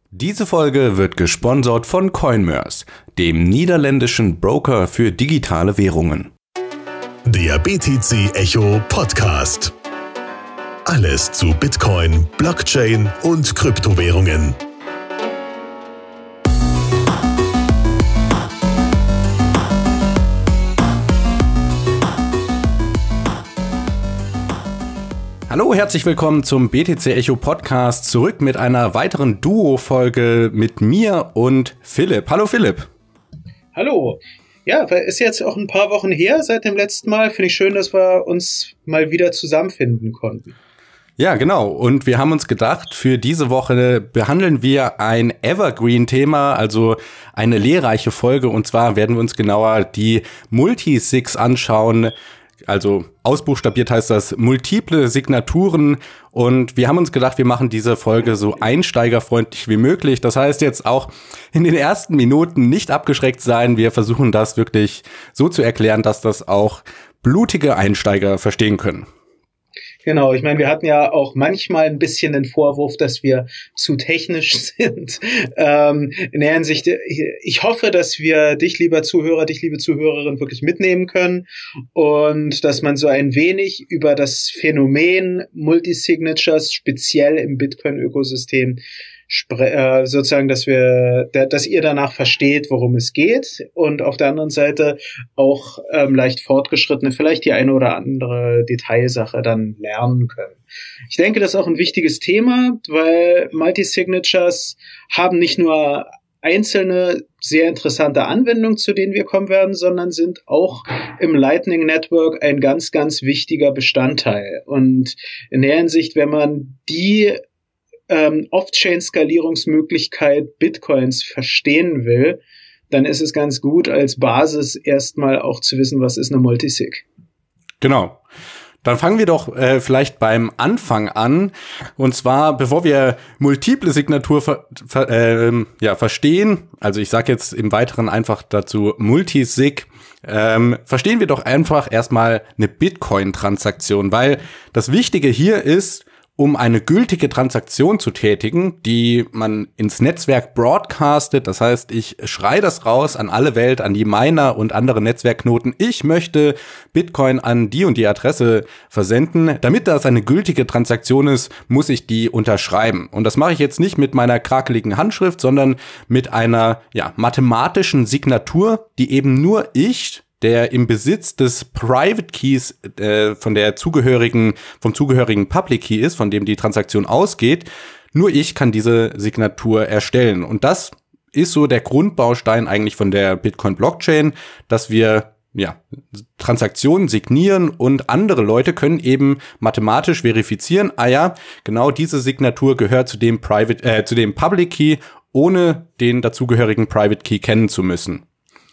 Diese Folge wird gesponsert von Coinmerse, dem niederländischen Broker für digitale Währungen. Der BTC Echo Podcast. Alles zu Bitcoin, Blockchain und Kryptowährungen. Hallo, herzlich willkommen zum BTC Echo Podcast, zurück mit einer weiteren Duo-Folge mit mir und Philipp. Hallo Philipp. Hallo. Ja, ist jetzt auch ein paar Wochen her seit dem letzten Mal. Finde ich schön, dass wir uns mal wieder zusammenfinden konnten. Ja, genau. Und wir haben uns gedacht, für diese Woche behandeln wir ein Evergreen-Thema, also eine lehrreiche Folge. Und zwar werden wir uns genauer die Multisigs anschauen. Also ausbuchstabiert heißt das multiple Signaturen, und wir haben uns gedacht, wir machen diese Folge so einsteigerfreundlich wie möglich. Das heißt jetzt auch in den ersten Minuten nicht abgeschreckt sein. Wir versuchen das wirklich so zu erklären, dass das auch blutige Einsteiger verstehen können. Genau, ich meine, wir hatten ja auch manchmal ein bisschen den Vorwurf, dass wir zu technisch sind. In der Hinsicht, ich hoffe, dass wir dich, lieber Zuhörer, dich, liebe Zuhörerin, wirklich mitnehmen können und dass man so ein wenig über das Phänomen Multisignatures speziell im Bitcoin-Ökosystem sozusagen, dass ihr danach versteht, worum es geht, und auf der anderen Seite auch leicht Fortgeschrittene vielleicht die eine oder andere Detailsache dann lernen können. Ich denke, das ist auch ein wichtiges Thema, weil Multisignatures haben nicht nur einzelne sehr interessante Anwendungen, zu denen wir kommen werden, sondern sind auch im Lightning Network ein ganz, ganz wichtiger Bestandteil. Und in der Hinsicht, wenn man die Off-Chain-Skalierungsmöglichkeit Bitcoins verstehen will, dann ist es ganz gut, als Basis erstmal auch zu wissen, was ist eine Multisig. Genau. Dann fangen wir doch vielleicht beim Anfang an. Und zwar, bevor wir multiple Signatur verstehen, also ich sage jetzt im Weiteren einfach dazu Multisig, verstehen wir doch einfach erstmal eine Bitcoin-Transaktion, weil das Wichtige hier ist, um eine gültige Transaktion zu tätigen, die man ins Netzwerk broadcastet. Das heißt, ich schreie das raus an alle Welt, an die Miner und andere Netzwerkknoten. Ich möchte Bitcoin an die und die Adresse versenden. Damit das eine gültige Transaktion ist, muss ich die unterschreiben. Und das mache ich jetzt nicht mit meiner krakeligen Handschrift, sondern mit einer mathematischen Signatur, die eben nur ich, der im Besitz des Private Keys vom zugehörigen Public Key ist, von dem die Transaktion ausgeht, nur ich kann diese Signatur erstellen. Und das ist so der Grundbaustein eigentlich von der Bitcoin-Blockchain, dass wir Transaktionen signieren und andere Leute können eben mathematisch verifizieren, genau diese Signatur gehört zu dem Public Key, ohne den dazugehörigen Private Key kennen zu müssen.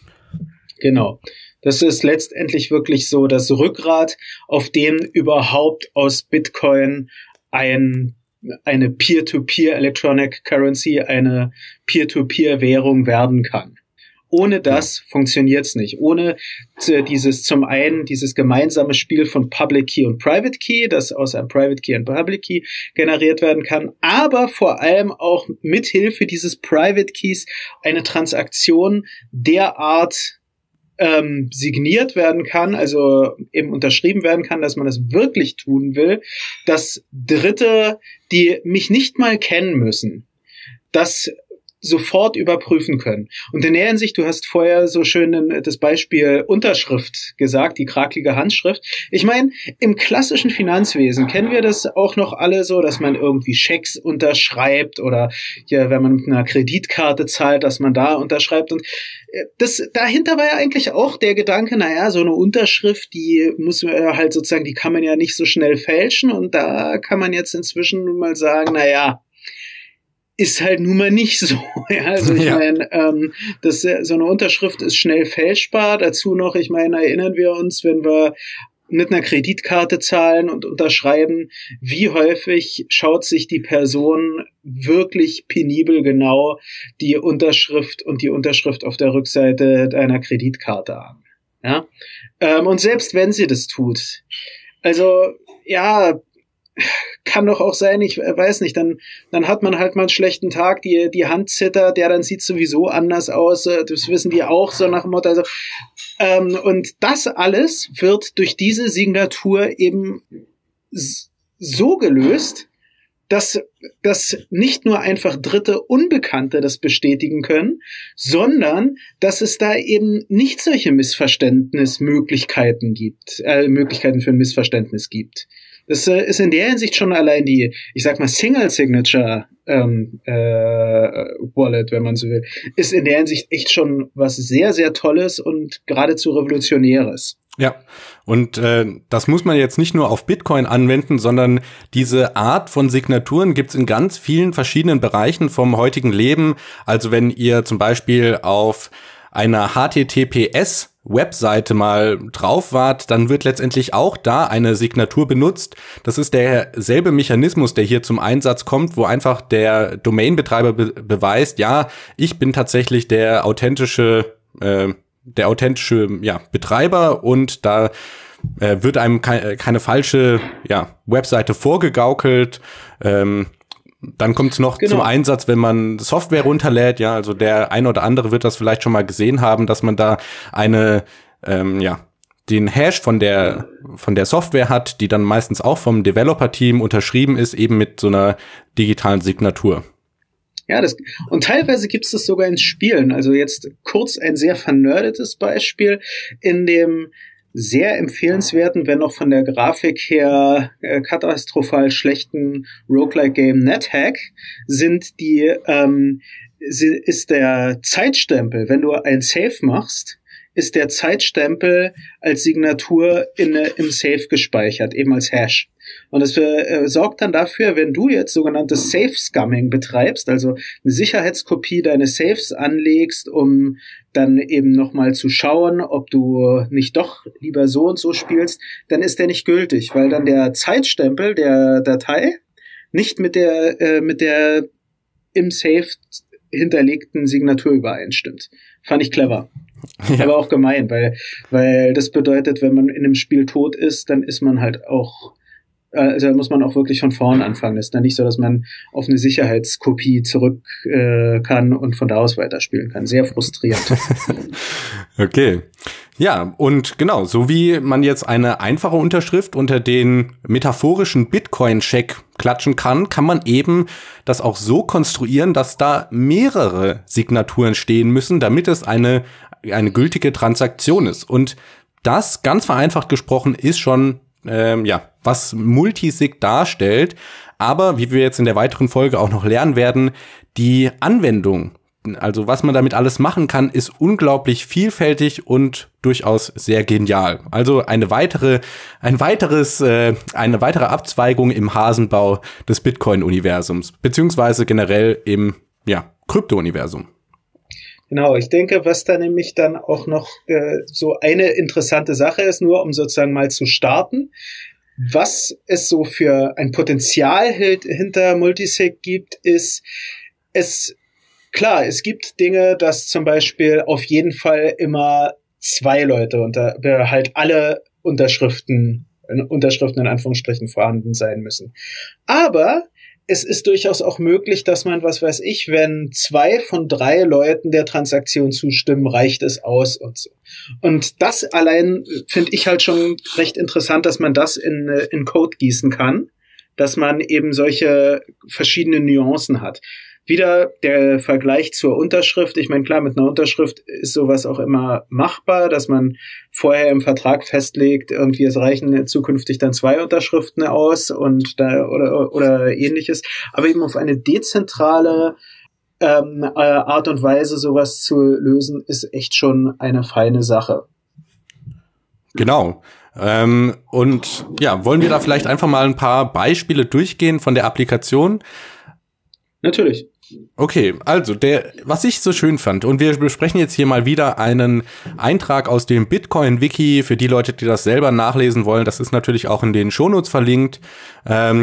Genau. Das ist letztendlich wirklich so das Rückgrat, auf dem überhaupt aus Bitcoin eine Peer-to-Peer Electronic Currency, eine Peer-to-Peer-Währung werden kann. Ohne das funktioniert's nicht. Ohne zum einen dieses gemeinsame Spiel von Public Key und Private Key, das aus einem Private Key und Public Key generiert werden kann, aber vor allem auch mithilfe dieses Private Keys eine Transaktion derart signiert werden kann, also eben unterschrieben werden kann, dass man das wirklich tun will, dass Dritte, die mich nicht mal kennen müssen, das sofort überprüfen können. Und in der Hinsicht, du hast vorher so schön das Beispiel Unterschrift gesagt, die krakelige Handschrift. Ich meine, im klassischen Finanzwesen kennen wir das auch noch alle so, dass man irgendwie Schecks unterschreibt oder wenn man mit einer Kreditkarte zahlt, dass man da unterschreibt. Und dahinter war ja eigentlich auch der Gedanke, so eine Unterschrift, die muss halt sozusagen, die kann man ja nicht so schnell fälschen, und da kann man jetzt inzwischen nun mal sagen, ist halt nun mal nicht so. Also ich meine, so eine Unterschrift ist schnell fälschbar. Dazu noch, ich meine, erinnern wir uns, wenn wir mit einer Kreditkarte zahlen und unterschreiben, wie häufig schaut sich die Person wirklich penibel genau die Unterschrift und die Unterschrift auf der Rückseite deiner Kreditkarte an. Und selbst wenn sie das tut, also kann doch auch sein, ich weiß nicht, dann hat man halt mal einen schlechten Tag, die Hand zittert, dann sieht sowieso anders aus, das wissen die auch, so nach dem Motto, also, und das alles wird durch diese Signatur eben so gelöst, dass nicht nur einfach Dritte Unbekannte das bestätigen können, sondern dass es da eben nicht solche Möglichkeiten für ein Missverständnis gibt. Das ist in der Hinsicht schon allein die, ich sag mal, Single-Signature Wallet, wenn man so will, ist in der Hinsicht echt schon was sehr, sehr Tolles und geradezu Revolutionäres. Ja, und das muss man jetzt nicht nur auf Bitcoin anwenden, sondern diese Art von Signaturen gibt's in ganz vielen verschiedenen Bereichen vom heutigen Leben. Also wenn ihr zum Beispiel auf einer HTTPS-Webseite mal drauf wart, dann wird letztendlich auch da eine Signatur benutzt. Das ist derselbe Mechanismus, der hier zum Einsatz kommt, wo einfach der Domainbetreiber beweist, ja, ich bin tatsächlich der authentische Betreiber und da wird einem keine falsche Webseite vorgegaukelt. Dann kommt es noch zum Einsatz, wenn man Software runterlädt. Ja, also der ein oder andere wird das vielleicht schon mal gesehen haben, dass man da den Hash von der Software hat, die dann meistens auch vom Developer-Team unterschrieben ist, eben mit so einer digitalen Signatur. Ja, und teilweise gibt es das sogar in Spielen. Also jetzt kurz ein sehr vernördetes Beispiel. In dem sehr empfehlenswerten, wenn auch von der Grafik her katastrophal schlechten Roguelike-Game NetHack ist der Zeitstempel, wenn du ein Save machst, ist der Zeitstempel als Signatur im Save gespeichert, eben als Hash. Und das sorgt dann dafür, wenn du jetzt sogenanntes Safe-Scumming betreibst, also eine Sicherheitskopie deines Saves anlegst, um dann eben nochmal zu schauen, ob du nicht doch lieber so und so spielst, dann ist der nicht gültig, weil dann der Zeitstempel der Datei nicht mit der im Safe hinterlegten Signatur übereinstimmt. Fand ich clever. Ja. Aber auch gemein, weil das bedeutet, wenn man in einem Spiel tot ist, dann ist man halt auch, also da muss man auch wirklich von vorn anfangen. Das ist dann nicht so, dass man auf eine Sicherheitskopie zurück kann und von da aus weiterspielen kann. Sehr frustrierend. Okay. Ja, und genau, so wie man jetzt eine einfache Unterschrift unter den metaphorischen Bitcoin-Scheck klatschen kann, kann man eben das auch so konstruieren, dass da mehrere Signaturen stehen müssen, damit es eine gültige Transaktion ist. Und das, ganz vereinfacht gesprochen, ist schon, was Multisig darstellt. Aber, wie wir jetzt in der weiteren Folge auch noch lernen werden, die Anwendung, also was man damit alles machen kann, ist unglaublich vielfältig und durchaus sehr genial. Also eine weitere Abzweigung im Hasenbau des Bitcoin-Universums, beziehungsweise generell im Krypto-Universum. Genau, ich denke, was da nämlich dann auch noch so eine interessante Sache ist, nur um sozusagen mal zu starten, was es so für ein Potenzial hinter Multisig gibt, ist, es gibt Dinge, dass zum Beispiel auf jeden Fall immer 2 Leute halt alle Unterschriften in Anführungsstrichen vorhanden sein müssen. Aber es ist durchaus auch möglich, dass man, was weiß ich, wenn 2 von 3 Leuten der Transaktion zustimmen, reicht es aus und so. Und das allein finde ich halt schon recht interessant, dass man das in Code gießen kann, dass man eben solche verschiedenen Nuancen hat. Wieder der Vergleich zur Unterschrift. Ich meine, klar, mit einer Unterschrift ist sowas auch immer machbar, dass man vorher im Vertrag festlegt, irgendwie es reichen zukünftig dann 2 Unterschriften aus und oder ähnliches. Aber eben auf eine dezentrale Art und Weise sowas zu lösen, ist echt schon eine feine Sache. Genau. Und ja, wollen wir da vielleicht einfach mal ein paar Beispiele durchgehen von der Applikation? Natürlich. Okay, also was ich so schön fand, und wir besprechen jetzt hier mal wieder einen Eintrag aus dem Bitcoin-Wiki für die Leute, die das selber nachlesen wollen. Das ist natürlich auch in den Shownotes verlinkt.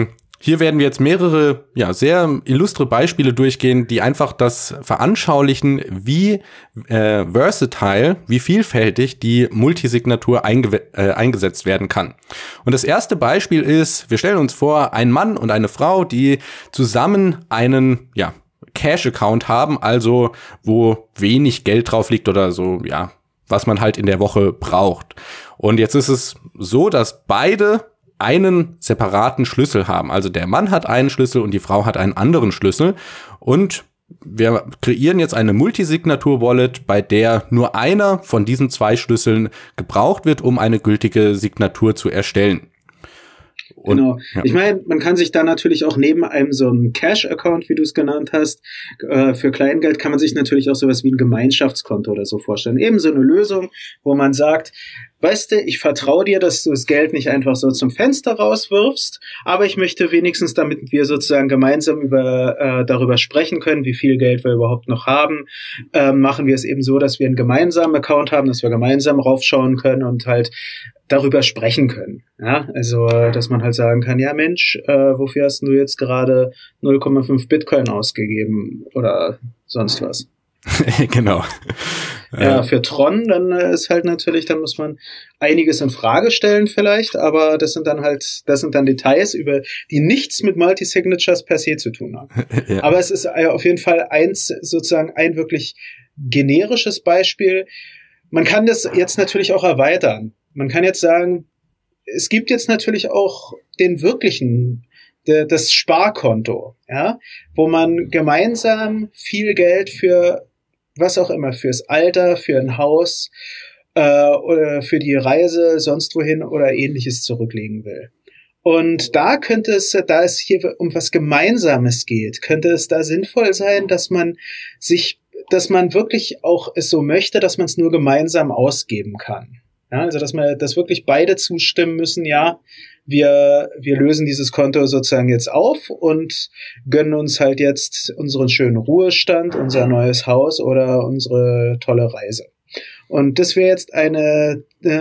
hier werden wir jetzt mehrere, sehr illustre Beispiele durchgehen, die einfach das veranschaulichen, wie versatile, wie vielfältig die Multisignatur eingesetzt werden kann. Und das erste Beispiel ist, wir stellen uns vor, ein Mann und eine Frau, die zusammen einen, Cash-Account haben, also wo wenig Geld drauf liegt oder so, was man halt in der Woche braucht. Und jetzt ist es so, dass beide einen separaten Schlüssel haben. Also der Mann hat einen Schlüssel und die Frau hat einen anderen Schlüssel. Und wir kreieren jetzt eine Multisignatur-Wallet, bei der nur einer von diesen 2 Schlüsseln gebraucht wird, um eine gültige Signatur zu erstellen. Und, genau. Ja. Ich meine, man kann sich da natürlich auch neben einem so einem Cash-Account, wie du es genannt hast, für Kleingeld kann man sich natürlich auch sowas wie ein Gemeinschaftskonto oder so vorstellen. Eben so eine Lösung, wo man sagt, weißt du, ich vertraue dir, dass du das Geld nicht einfach so zum Fenster rauswirfst, aber ich möchte wenigstens, damit wir sozusagen gemeinsam darüber sprechen können, wie viel Geld wir überhaupt noch haben, machen wir es eben so, dass wir einen gemeinsamen Account haben, dass wir gemeinsam raufschauen können und halt darüber sprechen können. Ja, also, dass man halt sagen kann, ja Mensch, wofür hast du jetzt gerade 0,5 Bitcoin ausgegeben oder sonst was? Genau. Ja, für Tron, dann ist halt natürlich, dann muss man einiges in Frage stellen vielleicht, aber das sind dann Details, über die nichts mit Multisignatures per se zu tun haben. Ja. Aber es ist auf jeden Fall ein wirklich generisches Beispiel. Man kann das jetzt natürlich auch erweitern. Man kann jetzt sagen, es gibt jetzt natürlich auch das Sparkonto, ja, wo man gemeinsam viel Geld für was auch immer, fürs Alter, für ein Haus oder für die Reise sonst wohin oder ähnliches zurücklegen will. Und da es hier um was Gemeinsames geht, könnte es da sinnvoll sein, dass man wirklich auch es so möchte, dass man es nur gemeinsam ausgeben kann. Ja, also dass wirklich beide zustimmen müssen, ja, wir lösen dieses Konto sozusagen jetzt auf und gönnen uns halt jetzt unseren schönen Ruhestand, unser neues Haus oder unsere tolle Reise. Und das wäre jetzt eine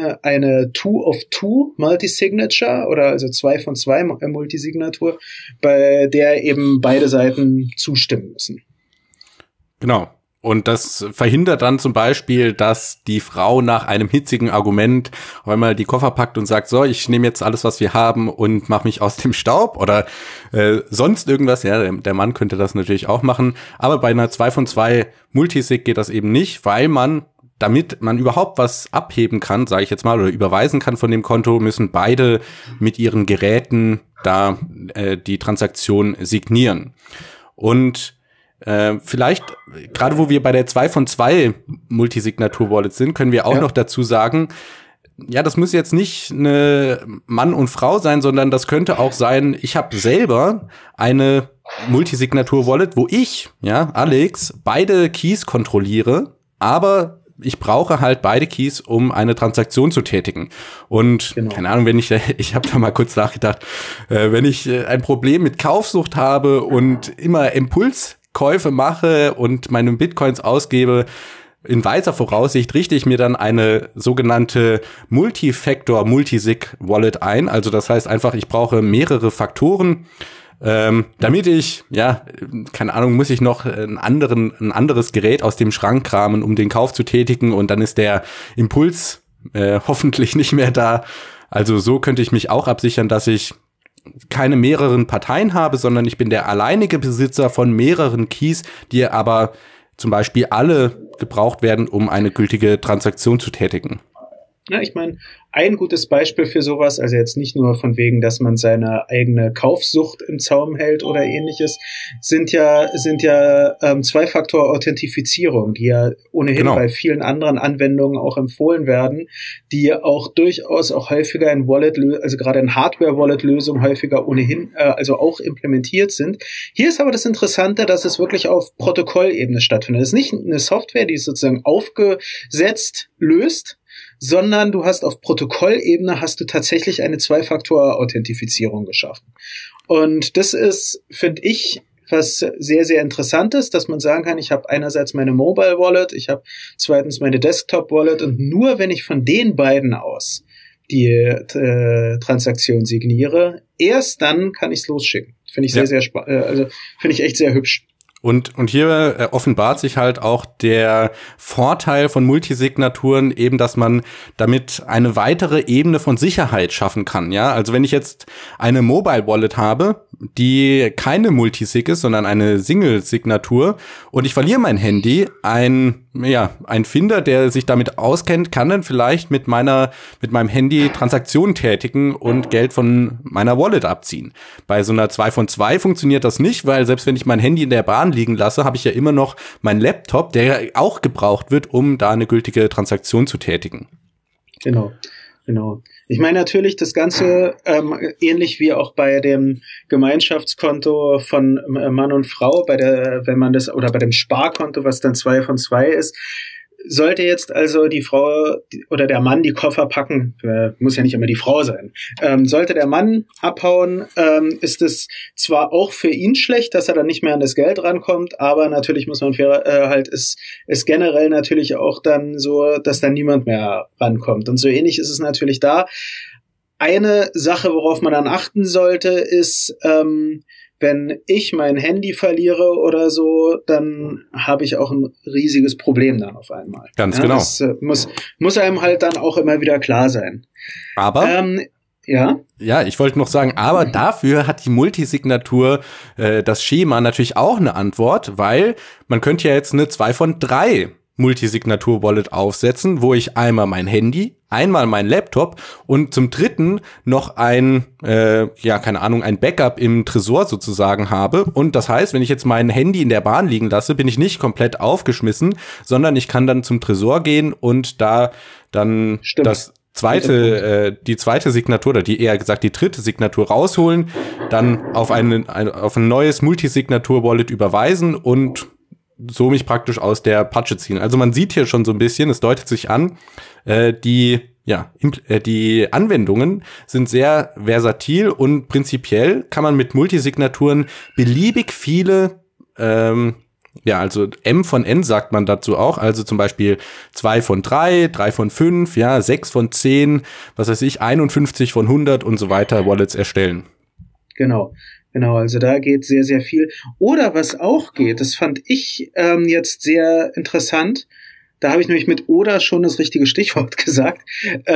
2-of-2 Multisignature oder also 2 von 2 Multisignatur, bei der eben beide Seiten zustimmen müssen. Genau. Und das verhindert dann zum Beispiel, dass die Frau nach einem hitzigen Argument auf einmal die Koffer packt und sagt, so, ich nehme jetzt alles, was wir haben und mache mich aus dem Staub oder sonst irgendwas. Ja, der Mann könnte das natürlich auch machen. Aber bei einer 2 von 2 Multisig geht das eben nicht, weil damit man überhaupt was abheben kann, sage ich jetzt mal, oder überweisen kann von dem Konto, müssen beide mit ihren Geräten da die Transaktion signieren. Und vielleicht, gerade wo wir bei der 2 von 2 Multisignatur-Wallet sind, können wir auch noch dazu sagen, ja, das muss jetzt nicht eine Mann und Frau sein, sondern das könnte auch sein, ich habe selber eine Multisignatur-Wallet, wo ich, Alex, beide Keys kontrolliere, aber ich brauche halt beide Keys, um eine Transaktion zu tätigen. Und keine Ahnung, ich habe da mal kurz nachgedacht, wenn ich ein Problem mit Kaufsucht habe und immer Impulskäufe mache und meine Bitcoins ausgebe, in weiser Voraussicht richte ich mir dann eine sogenannte Multifactor-Multisig-Wallet ein. Also das heißt einfach, ich brauche mehrere Faktoren, damit ich, keine Ahnung, muss ich noch ein anderes Gerät aus dem Schrank kramen, um den Kauf zu tätigen, und dann ist der Impuls hoffentlich nicht mehr da. Also so könnte ich mich auch absichern, dass ich keine mehreren Parteien habe, sondern ich bin der alleinige Besitzer von mehreren Keys, die aber zum Beispiel alle gebraucht werden, um eine gültige Transaktion zu tätigen. Ja, ich meine, ein gutes Beispiel für sowas, also jetzt nicht nur von wegen, dass man seine eigene Kaufsucht im Zaum hält oder ähnliches, sind ja Zwei-Faktor-Authentifizierung, die ja ohnehin bei vielen anderen Anwendungen auch empfohlen werden, die auch durchaus auch häufiger in also gerade in Hardware-Wallet-Lösungen häufiger ohnehin, also auch implementiert sind. Hier ist aber das Interessante, dass es wirklich auf Protokollebene stattfindet. Es ist nicht eine Software, die es sozusagen aufgesetzt löst, sondern du hast auf Protokollebene tatsächlich eine Zwei-Faktor-Authentifizierung geschaffen. Und das ist, finde ich, was sehr, sehr Interessantes, dass man sagen kann, ich habe einerseits meine Mobile Wallet, ich habe zweitens meine Desktop Wallet, und nur wenn ich von den beiden aus Transaktion signiere, erst dann kann ich es losschicken. Finde ich sehr spannend. Also finde ich echt sehr hübsch. Und hier offenbart sich halt auch der Vorteil von Multisignaturen eben, dass man damit eine weitere Ebene von Sicherheit schaffen kann, ja. Also wenn ich jetzt eine Mobile Wallet habe, die keine Multisig ist, sondern eine Single-Signatur und ich verliere mein Handy, ein Finder, der sich damit auskennt, kann dann vielleicht mit meinem Handy Transaktionen tätigen und Geld von meiner Wallet abziehen. Bei so einer 2 von 2 funktioniert das nicht, weil selbst wenn ich mein Handy in der Bahn liegen lasse, habe ich ja immer noch meinen Laptop, der auch gebraucht wird, um da eine gültige Transaktion zu tätigen. Genau. Ich meine natürlich das Ganze ähnlich wie auch bei dem Gemeinschaftskonto von Mann und Frau, bei dem Sparkonto, was dann 2 von 2 ist. Sollte jetzt also die Frau oder der Mann die Koffer packen, muss ja nicht immer die Frau sein, sollte der Mann abhauen, ist es zwar auch für ihn schlecht, dass er dann nicht mehr an das Geld rankommt, aber natürlich muss man ist generell natürlich auch dann so, dass dann niemand mehr rankommt. Und so ähnlich ist es natürlich da. Eine Sache, worauf man dann achten sollte, ist, wenn ich mein Handy verliere oder so, dann habe ich auch ein riesiges Problem dann auf einmal. Ganz genau. Das muss einem halt dann auch immer wieder klar sein. Aber ja, ich wollte noch sagen, aber dafür hat die Multisignatur das Schema natürlich auch eine Antwort, weil man könnte ja jetzt eine 2 von 3 Multisignatur-Wallet aufsetzen, wo ich einmal mein Handy, einmal mein Laptop und zum dritten noch ein Backup im Tresor sozusagen habe. Und das heißt, wenn ich jetzt mein Handy in der Bahn liegen lasse, bin ich nicht komplett aufgeschmissen, sondern ich kann dann zum Tresor gehen und da dann die zweite Signatur oder die dritte Signatur rausholen, dann auf ein neues Multisignatur-Wallet überweisen und so mich praktisch aus der Patsche ziehen. Also man sieht hier schon so ein bisschen, es deutet sich an, die Anwendungen sind sehr versatil und prinzipiell kann man mit Multisignaturen beliebig viele, also M von N sagt man dazu auch, also zum Beispiel 2 von 3, 3 von 5, 6 von 10, 51 von 100 und so weiter Wallets erstellen. Genau, also da geht sehr, sehr viel. Oder was auch geht, das fand ich jetzt sehr interessant, da habe ich nämlich mit oder schon das richtige Stichwort gesagt.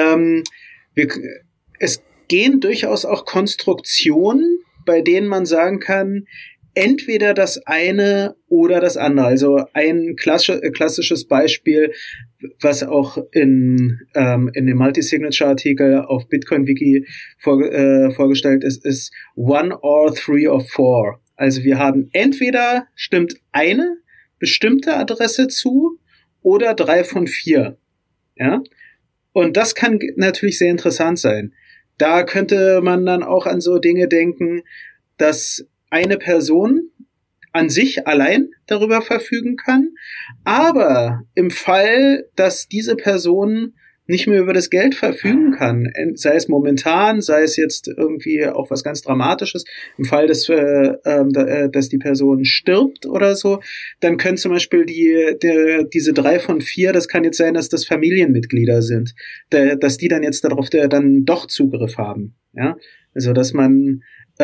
Es gehen durchaus auch Konstruktionen, bei denen man sagen kann, entweder das eine oder das andere. Also ein klassisches Beispiel, was auch in dem Multisignature-Artikel auf Bitcoin-Wiki vorgestellt ist one or three or four. Also wir haben entweder stimmt eine bestimmte Adresse zu oder 3 von 4. Ja? Und das kann natürlich sehr interessant sein. Da könnte man dann auch an so Dinge denken, dass eine Person an sich allein darüber verfügen kann, aber im Fall, dass diese Person nicht mehr über das Geld verfügen kann, sei es momentan, sei es jetzt irgendwie auch was ganz Dramatisches, im Fall, dass die Person stirbt oder so, dann können zum Beispiel diese 3 von 4, das kann jetzt sein, dass das Familienmitglieder sind, dass die dann jetzt darauf dann doch Zugriff haben, ja, also dass man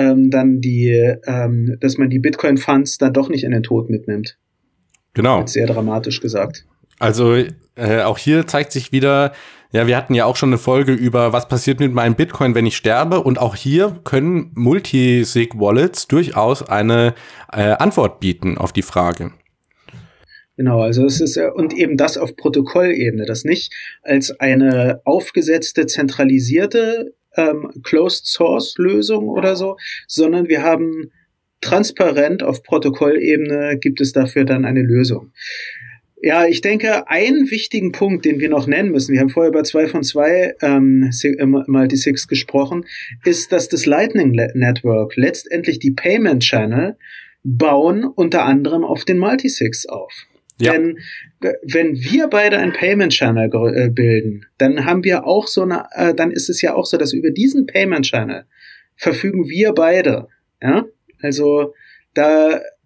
dass man die Bitcoin-Funds dann doch nicht in den Tod mitnimmt. Genau. Jetzt sehr dramatisch gesagt. Also auch hier zeigt sich wieder, ja, wir hatten ja auch schon eine Folge über, was passiert mit meinem Bitcoin, wenn ich sterbe. Und auch hier können Multisig-Wallets durchaus eine Antwort bieten auf die Frage. Genau, also es ist und eben das auf Protokollebene, das nicht als eine aufgesetzte, zentralisierte Closed-Source-Lösung oder so, sondern wir haben transparent auf Protokollebene gibt es dafür dann eine Lösung. Ja, ich denke, einen wichtigen Punkt, den wir noch nennen müssen, wir haben vorher über 2 von 2 Multisigs gesprochen, ist, dass das Lightning Network letztendlich die Payment Channel bauen unter anderem auf den Multisigs auf. Ja. Denn wenn wir beide ein Payment Channel bilden, dann haben wir auch dann ist es ja auch so, dass über diesen Payment Channel verfügen wir beide. Ja, also da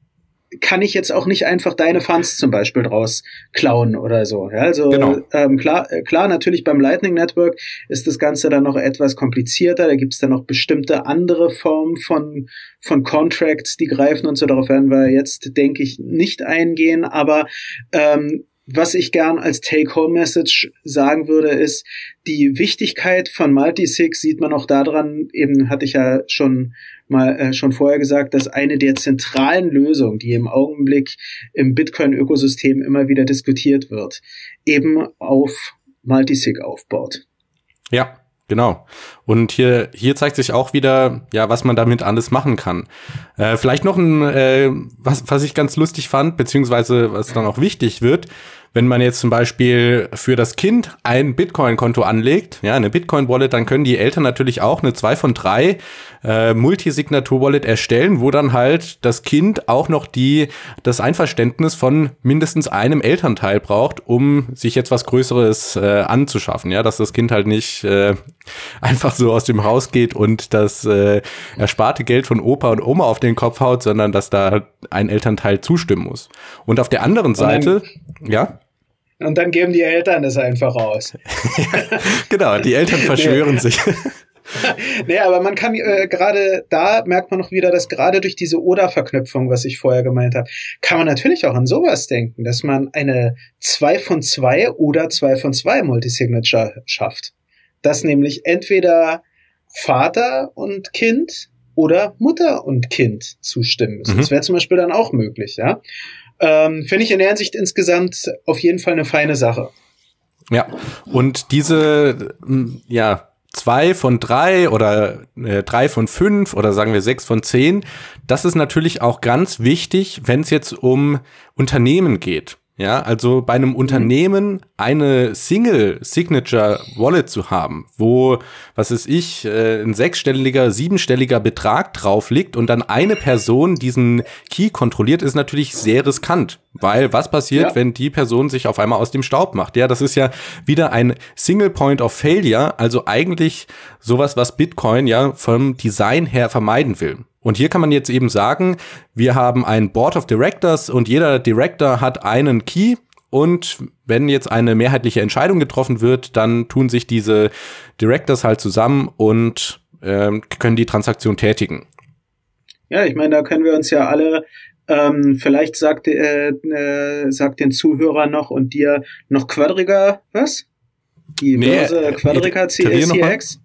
kann ich jetzt auch nicht einfach deine Funds zum Beispiel draus klauen oder so. Ja, also genau. Klar, natürlich beim Lightning Network ist das Ganze dann noch etwas komplizierter. Da gibt's dann noch bestimmte andere Formen von Contracts, die greifen und so. Darauf werden wir jetzt, denke ich, nicht eingehen. Aber was ich gern als Take-Home-Message sagen würde, ist, die Wichtigkeit von Multisig sieht man auch daran, eben hatte ich ja schon vorher gesagt, dass eine der zentralen Lösungen, die im Augenblick im Bitcoin-Ökosystem immer wieder diskutiert wird, eben auf Multisig aufbaut. Ja, genau. Und hier zeigt sich auch wieder, ja, was man damit alles machen kann. Vielleicht noch was ich ganz lustig fand, beziehungsweise was dann auch wichtig wird, wenn man jetzt zum Beispiel für das Kind ein Bitcoin-Konto anlegt, ja, eine Bitcoin-Wallet, dann können die Eltern natürlich auch eine 2 von 3 Multisignatur-Wallet erstellen, wo dann halt das Kind auch noch das Einverständnis von mindestens einem Elternteil braucht, um sich jetzt was Größeres anzuschaffen, ja, dass das Kind halt nicht einfach so aus dem Haus geht und das ersparte Geld von Opa und Oma auf den Kopf haut, sondern dass da ein Elternteil zustimmen muss. Und auf der anderen Seite, ja. Und dann geben die Eltern das einfach aus. Genau, die Eltern verschwören sich. Nee, aber man kann gerade da merkt man noch wieder, dass gerade durch diese Oder-Verknüpfung, was ich vorher gemeint habe, kann man natürlich auch an sowas denken, dass man eine 2 von 2 oder 2 von 2 Multisignature schafft. Dass nämlich entweder Vater und Kind oder Mutter und Kind zustimmen müssen. Das wäre zum Beispiel dann auch möglich, ja. Finde ich in der Hinsicht insgesamt auf jeden Fall eine feine Sache. Ja, und diese, 2 von 3 oder 3 von 5 oder sagen wir 6 von 10, das ist natürlich auch ganz wichtig, wenn es jetzt um Unternehmen geht. Ja, also bei einem Unternehmen eine Single-Signature-Wallet zu haben, wo, was weiß ich, ein 6-stelliger, 7-stelliger Betrag drauf liegt und dann eine Person diesen Key kontrolliert, ist natürlich sehr riskant. Weil was passiert, wenn die Person sich auf einmal aus dem Staub macht? Ja, das ist ja wieder ein Single Point of Failure, also eigentlich sowas, was Bitcoin ja vom Design her vermeiden will. Und hier kann man jetzt eben sagen, wir haben ein Board of Directors und jeder Director hat einen Key und wenn jetzt eine mehrheitliche Entscheidung getroffen wird, dann tun sich diese Directors halt zusammen und können die Transaktion tätigen. Ja, ich meine, da können wir uns ja alle, vielleicht sagt den Zuhörer noch und dir noch Quadriga, was? Die Börse Quadriga CX?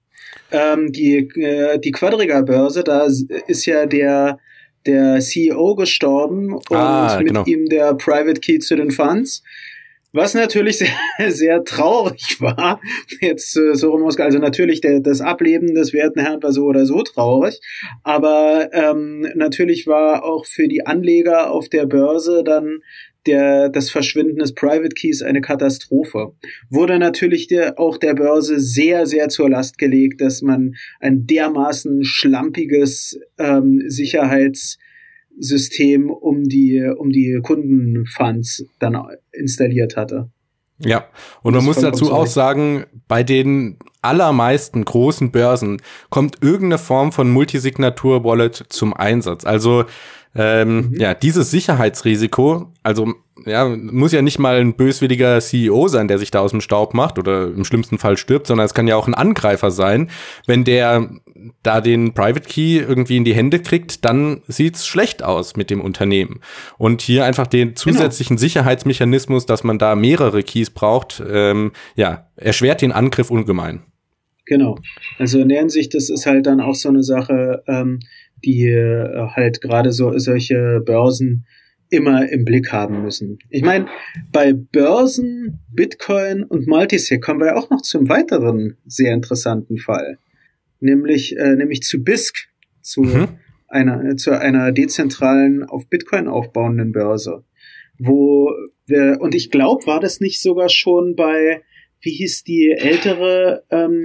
Die Quadriga-Börse, da ist ja der CEO gestorben und mit ihm der Private Key zu den Funds, was natürlich sehr, sehr traurig war. Jetzt so rum also natürlich das Ableben des werten Herrn war so oder so traurig, aber natürlich war auch für die Anleger auf der Börse dann das Verschwinden des Private Keys eine Katastrophe. Wurde natürlich auch der Börse sehr, sehr zur Last gelegt, dass man ein dermaßen schlampiges Sicherheitssystem um die Kundenfunds dann installiert hatte. Ja, und man muss dazu auch sagen, bei den allermeisten großen Börsen kommt irgendeine Form von Multisignatur-Wallet zum Einsatz. Also dieses Sicherheitsrisiko, also muss ja nicht mal ein böswilliger CEO sein, der sich da aus dem Staub macht oder im schlimmsten Fall stirbt, sondern es kann ja auch ein Angreifer sein. Wenn der da den Private Key irgendwie in die Hände kriegt, dann sieht's schlecht aus mit dem Unternehmen. Und hier einfach den zusätzlichen Sicherheitsmechanismus, dass man da mehrere Keys braucht, erschwert den Angriff ungemein. Genau. Also in der Hinsicht, das ist halt dann auch so eine Sache, die halt gerade solche Börsen immer im Blick haben müssen. Ich meine, bei Börsen, Bitcoin und Multisig kommen wir auch noch zum weiteren sehr interessanten Fall. Nämlich zu BISC, zu einer dezentralen auf Bitcoin aufbauenden Börse. Und ich glaube, war das nicht sogar schon bei, wie hieß die ältere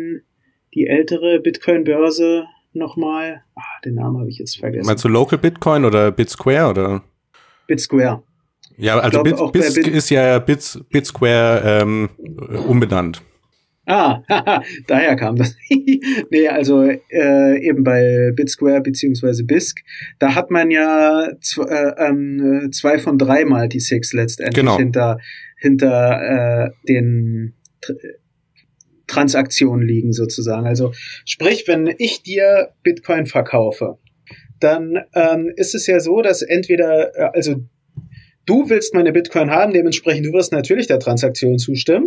Bitcoin-Börse nochmal? Den Namen habe ich jetzt vergessen. Meinst du Local Bitcoin oder BitSquare oder? BitSquare. Ja, also BISC ist ja BitSquare umbenannt. Haha, daher kam das. Nee, also eben bei BitSquare beziehungsweise BISC, da hat man ja 2 von 3 Multisigs letztendlich hinter den Transaktionen liegen sozusagen. Also sprich, wenn ich dir Bitcoin verkaufe, dann ist es ja so, dass entweder, also du willst meine Bitcoin haben, dementsprechend du wirst natürlich der Transaktion zustimmen.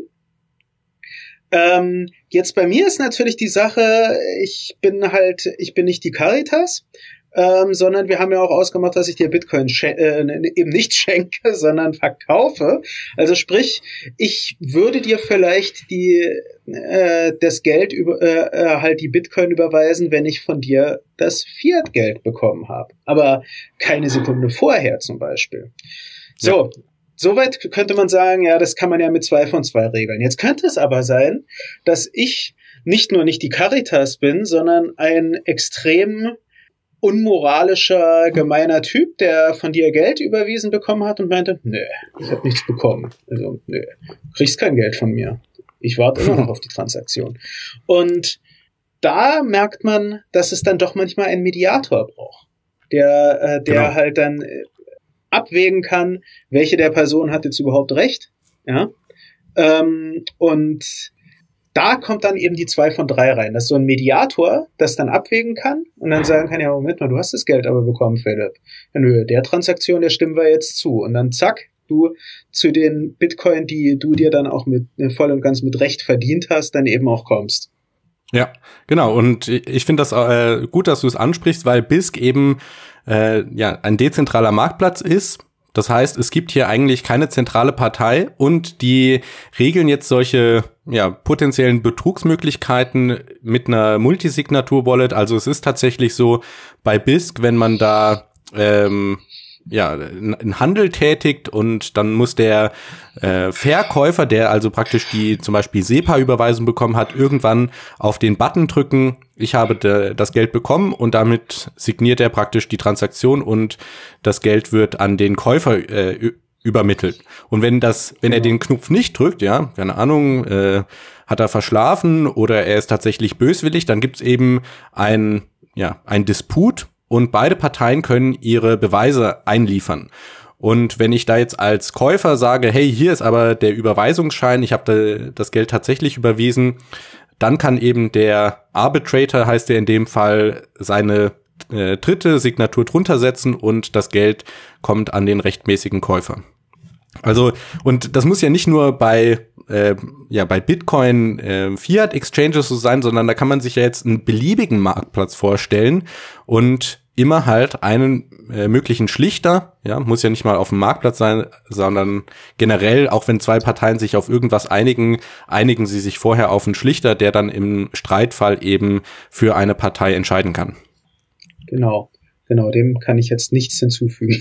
Jetzt bei mir ist natürlich die Sache, ich bin nicht die Caritas, sondern wir haben ja auch ausgemacht, dass ich dir Bitcoin eben nicht schenke, sondern verkaufe. Also sprich, ich würde dir vielleicht das Geld halt die Bitcoin überweisen, wenn ich von dir das Fiat-Geld bekommen habe. Aber keine Sekunde vorher zum Beispiel. So. Ja. Soweit könnte man sagen, ja, das kann man ja mit 2 von 2 regeln. Jetzt könnte es aber sein, dass ich nicht nur nicht die Caritas bin, sondern ein extrem unmoralischer, gemeiner Typ, der von dir Geld überwiesen bekommen hat und meinte, nö, ich habe nichts bekommen. Also, nö, du kriegst kein Geld von mir. Ich warte immer noch auf die Transaktion. Und da merkt man, dass es dann doch manchmal einen Mediator braucht, der genau. Halt dann abwägen kann, welche der Personen hat jetzt überhaupt recht, ja, und da kommt dann eben die 2 von 3 rein, dass so ein Mediator das dann abwägen kann und dann sagen kann, ja, Moment mal, du hast das Geld aber bekommen, Philipp. Ja, nö, der Transaktion, der stimmen wir jetzt zu und dann zack, du zu den Bitcoin, die du dir dann auch mit voll und ganz mit Recht verdient hast, dann eben auch kommst. Ja, genau. Und ich finde das gut, dass du es ansprichst, weil BISC eben ein dezentraler Marktplatz ist. Das heißt, es gibt hier eigentlich keine zentrale Partei und die regeln jetzt solche potenziellen Betrugsmöglichkeiten mit einer Multisignatur-Wallet. Also es ist tatsächlich so bei BISC, wenn man da einen Handel tätigt und dann muss der Verkäufer, der also praktisch die zum Beispiel SEPA-Überweisung bekommen hat, irgendwann auf den Button drücken, ich habe das Geld bekommen und damit signiert er praktisch die Transaktion und das Geld wird an den Käufer übermittelt. Und wenn er den Knopf nicht drückt, ja, keine Ahnung, hat er verschlafen oder er ist tatsächlich böswillig, dann gibt's eben ein Disput. Und beide Parteien können ihre Beweise einliefern. Und wenn ich da jetzt als Käufer sage, hey, hier ist aber der Überweisungsschein, ich habe das Geld tatsächlich überwiesen, dann kann eben der Arbitrator, heißt der in dem Fall, seine dritte Signatur drunter setzen und das Geld kommt an den rechtmäßigen Käufer. Also, und das muss ja nicht nur bei Bitcoin Fiat Exchanges so sein, sondern da kann man sich ja jetzt einen beliebigen Marktplatz vorstellen und immer halt einen möglichen Schlichter, ja, muss ja nicht mal auf dem Marktplatz sein, sondern generell, auch wenn 2 Parteien sich auf irgendwas einigen sie sich vorher auf einen Schlichter, der dann im Streitfall eben für eine Partei entscheiden kann. Genau, dem kann ich jetzt nichts hinzufügen.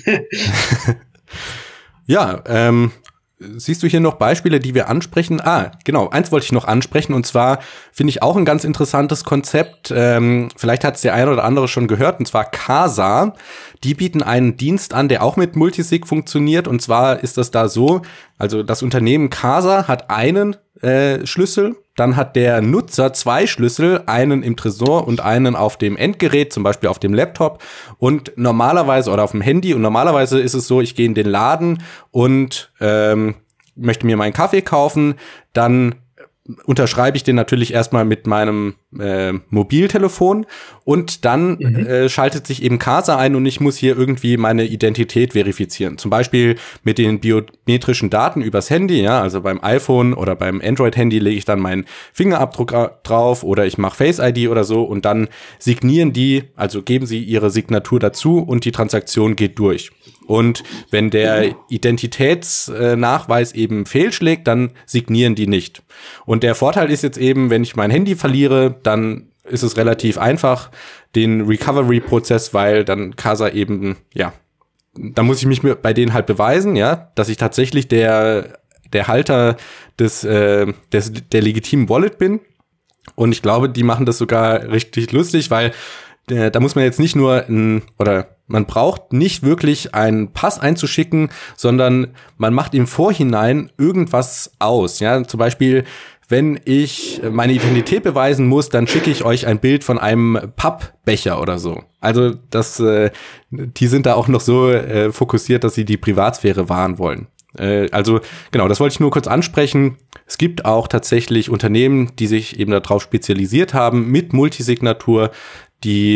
Ja, siehst du hier noch Beispiele, die wir ansprechen? Genau, eins wollte ich noch ansprechen und zwar finde ich auch ein ganz interessantes Konzept. Vielleicht hat es der eine oder andere schon gehört, und zwar Casa. Die bieten einen Dienst an, der auch mit Multisig funktioniert, und zwar ist das da so, also das Unternehmen Casa hat einen Schlüssel, dann hat der Nutzer 2 Schlüssel, einen im Tresor und einen auf dem Endgerät, zum Beispiel auf dem Laptop und normalerweise oder auf dem Handy, und normalerweise ist es so, ich gehe in den Laden und möchte mir meinen Kaffee kaufen, dann unterschreibe ich den natürlich erstmal mit meinem Mobiltelefon und dann schaltet sich eben Casa ein und ich muss hier irgendwie meine Identität verifizieren. Zum Beispiel mit den biometrischen Daten übers Handy, ja, also beim iPhone oder beim Android-Handy lege ich dann meinen Fingerabdruck drauf oder ich mache Face ID oder so und dann signieren die, also geben sie ihre Signatur dazu und die Transaktion geht durch. Und wenn der Identitätsnachweis eben fehlschlägt, dann signieren die nicht. Und der Vorteil ist jetzt eben, wenn ich mein Handy verliere, dann ist es relativ einfach, den Recovery-Prozess, weil dann Casa eben, da muss ich mich bei denen halt beweisen, ja, dass ich tatsächlich der Halter der legitimen Wallet bin. Und ich glaube, die machen das sogar richtig lustig, weil da muss man jetzt nicht nur man braucht nicht wirklich einen Pass einzuschicken, sondern man macht im Vorhinein irgendwas aus. Ja, zum Beispiel wenn ich meine Identität beweisen muss, dann schicke ich euch ein Bild von einem Pappbecher oder so. Also die sind da auch noch so fokussiert, dass sie die Privatsphäre wahren wollen. Also genau, das wollte ich nur kurz ansprechen. Es gibt auch tatsächlich Unternehmen, die sich eben darauf spezialisiert haben, mit Multisignatur, die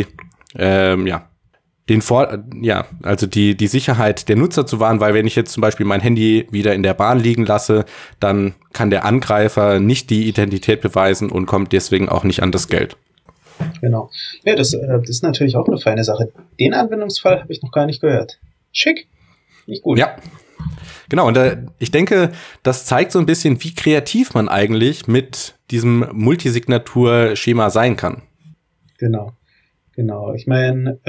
die Sicherheit der Nutzer zu wahren, weil wenn ich jetzt zum Beispiel mein Handy wieder in der Bahn liegen lasse, dann kann der Angreifer nicht die Identität beweisen und kommt deswegen auch nicht an das Geld. Genau. Ja, das ist natürlich auch eine feine Sache. Den Anwendungsfall habe ich noch gar nicht gehört. Schick. Nicht gut. Ja. Genau, und ich denke, das zeigt so ein bisschen, wie kreativ man eigentlich mit diesem Multisignatur-Schema sein kann. Genau. Ich meine,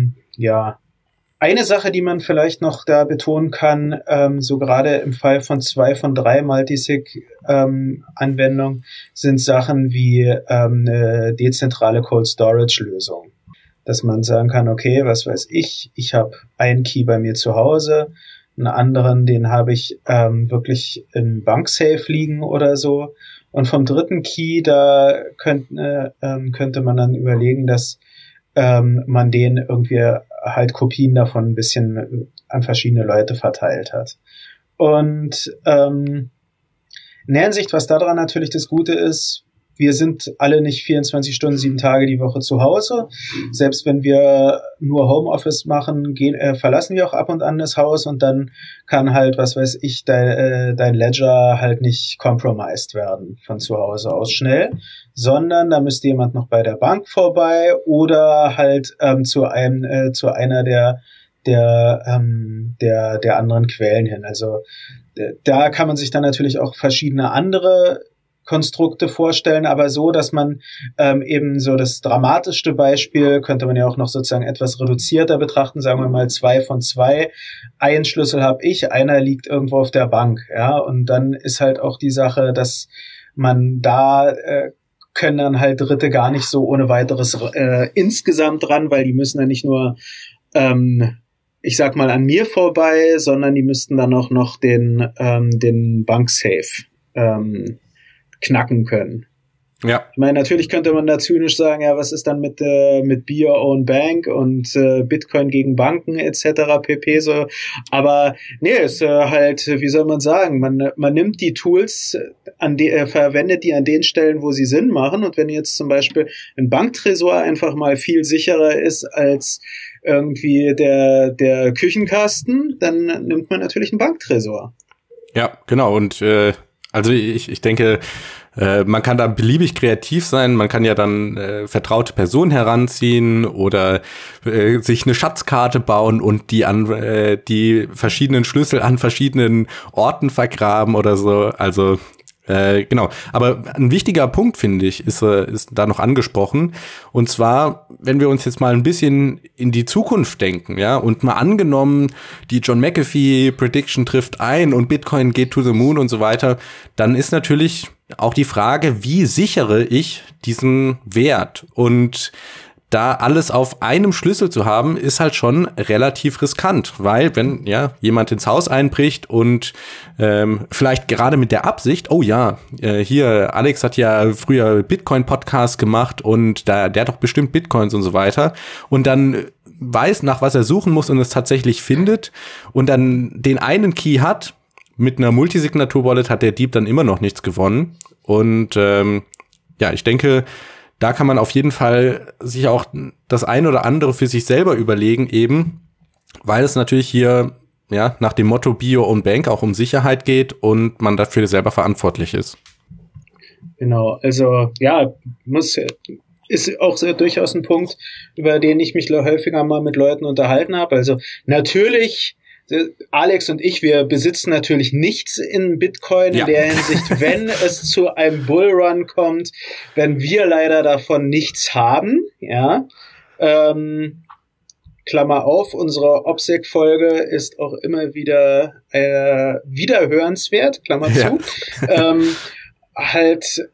eine Sache, die man vielleicht noch da betonen kann, so gerade im Fall von 2 von 3 Multisig-Anwendungen, sind Sachen wie eine dezentrale Cold-Storage-Lösung. Dass man sagen kann, okay, was weiß ich habe einen Key bei mir zu Hause, einen anderen, den habe ich wirklich im Banksafe liegen oder so. Und vom dritten Key, da könnte man dann überlegen, dass man den irgendwie halt Kopien davon ein bisschen an verschiedene Leute verteilt hat. Und in der Hinsicht, was daran natürlich das Gute ist, wir sind alle nicht 24 Stunden, 7 Tage die Woche zu Hause. Selbst wenn wir nur Homeoffice machen, verlassen wir auch ab und an das Haus und dann kann halt, was weiß ich, dein Ledger halt nicht compromised werden von zu Hause aus schnell, sondern da müsste jemand noch bei der Bank vorbei oder halt zu einer der anderen Quellen hin. Also da kann man sich dann natürlich auch verschiedene andere Konstrukte vorstellen, aber so, dass man eben so das dramatischste Beispiel könnte man ja auch noch sozusagen etwas reduzierter betrachten, sagen wir mal 2 von 2. Einen Schlüssel habe ich, einer liegt irgendwo auf der Bank, ja, und dann ist halt auch die Sache, dass man da können dann halt Dritte gar nicht so ohne weiteres insgesamt ran, weil die müssen dann nicht nur ich sag mal an mir vorbei, sondern die müssten dann auch noch den Banksafe knacken können. Ja. Ich meine, natürlich könnte man da zynisch sagen, ja, was ist dann mit Be Your Own Bank und Bitcoin gegen Banken etc. pp. So, aber nee, ist halt, wie soll man sagen, man nimmt die Tools, verwendet die an den Stellen, wo sie Sinn machen, und wenn jetzt zum Beispiel ein Banktresor einfach mal viel sicherer ist als irgendwie der Küchenkasten, dann nimmt man natürlich einen Banktresor. Ja, genau, und also ich denke, man kann da beliebig kreativ sein. Man kann ja dann vertraute Personen heranziehen oder sich eine Schatzkarte bauen und die verschiedenen Schlüssel an verschiedenen Orten vergraben oder so. Also genau. Aber ein wichtiger Punkt, finde ich, ist da noch angesprochen. Und zwar, wenn wir uns jetzt mal ein bisschen in die Zukunft denken, ja, und mal angenommen, die John McAfee Prediction trifft ein und Bitcoin geht to the moon und so weiter, dann ist natürlich auch die Frage, wie sichere ich diesen Wert? Und da alles auf einem Schlüssel zu haben, ist halt schon relativ riskant, weil wenn ja jemand ins Haus einbricht und vielleicht gerade mit der Absicht, oh ja, hier Alex hat ja früher Bitcoin-Podcast gemacht und der hat doch bestimmt Bitcoins und so weiter, und dann weiß, nach was er suchen muss und es tatsächlich findet und dann den einen Key hat, mit einer Multisignatur-Wallet hat der Dieb dann immer noch nichts gewonnen. Und ja, ich denke, da kann man auf jeden Fall sich auch das ein oder andere für sich selber überlegen, eben, weil es natürlich hier ja nach dem Motto Be Your Own Bank auch um Sicherheit geht und man dafür selber verantwortlich ist. Genau, also ja, ist auch durchaus ein Punkt, über den ich mich häufiger mal mit Leuten unterhalten habe. Also natürlich, Alex und ich, wir besitzen natürlich nichts in Bitcoin, in der Hinsicht, wenn es zu einem Bullrun kommt, werden wir leider davon nichts haben, ja. Klammer auf, unsere OPSEC-Folge ist auch immer wieder hörenswert, Klammer zu.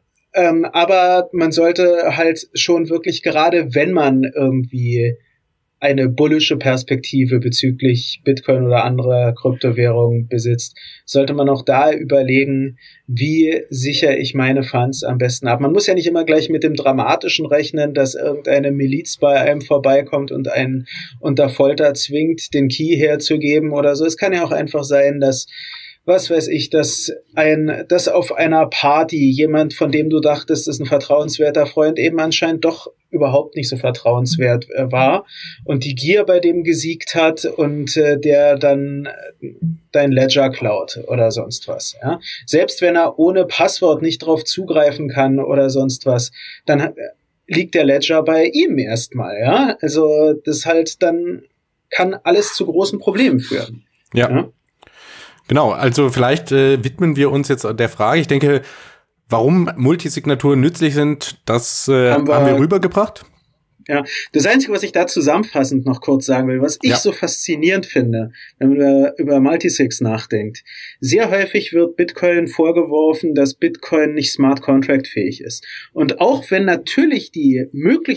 Aber man sollte halt schon wirklich, gerade wenn man irgendwie eine bullische Perspektive bezüglich Bitcoin oder anderer Kryptowährungen besitzt, sollte man auch da überlegen, wie sichere ich meine Funds am besten ab. Man muss ja nicht immer gleich mit dem Dramatischen rechnen, dass irgendeine Miliz bei einem vorbeikommt und einen unter Folter zwingt, den Key herzugeben oder so. Es kann ja auch einfach sein, dass was weiß ich, dass auf einer Party jemand, von dem du dachtest, ist ein vertrauenswerter Freund, eben anscheinend doch überhaupt nicht so vertrauenswert war und die Gier bei dem gesiegt hat und der dann dein Ledger klaut oder sonst was. Ja? Selbst wenn er ohne Passwort nicht drauf zugreifen kann oder sonst was, dann liegt der Ledger bei ihm erstmal. Ja? Also das halt dann kann alles zu großen Problemen führen. Ja. Genau, also vielleicht widmen wir uns jetzt der Frage, ich denke, warum Multisignaturen nützlich sind, das haben wir rübergebracht. Ja, das Einzige, was ich da zusammenfassend noch kurz sagen will, was ich so faszinierend finde, wenn man über Multisigs nachdenkt. Sehr häufig wird Bitcoin vorgeworfen, dass Bitcoin nicht Smart Contract fähig ist. Und auch wenn natürlich die